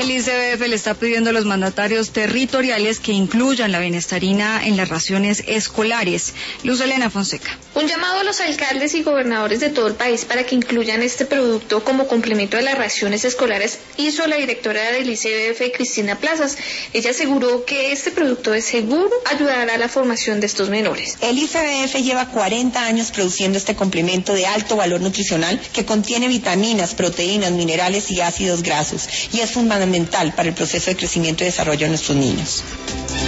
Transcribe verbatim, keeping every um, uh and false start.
El I C B F le está pidiendo a los mandatarios territoriales que incluyan la benestarina en las raciones escolares. Luz Elena Fonseca. Un llamado a los alcaldes y gobernadores de todo el país para que incluyan este producto como complemento de las raciones escolares hizo la directora del I C B F, Cristina Plazas. Ella aseguró que este producto es seguro, ayudará a la formación de estos menores. El I C B F lleva cuarenta años produciendo este complemento de alto valor nutricional que contiene vitaminas, proteínas, minerales y ácidos grasos y es fundamental para el proceso de crecimiento y desarrollo de nuestros niños.